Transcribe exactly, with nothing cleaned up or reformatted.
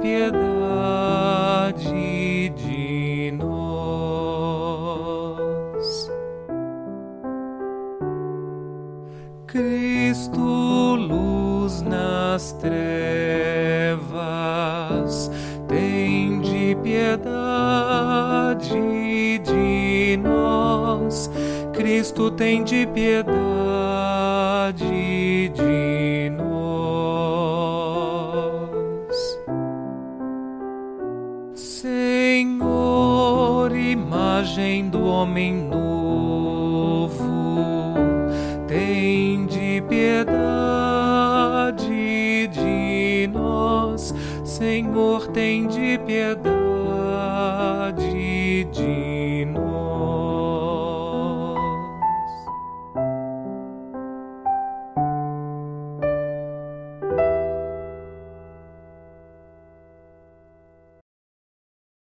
piedade de nós. Cristo, luz nas trevas, tende piedade de nós. Cristo, tende piedade de nós. Senhor, imagem do homem novo, tende piedade de nós. Senhor, tende piedade de nós.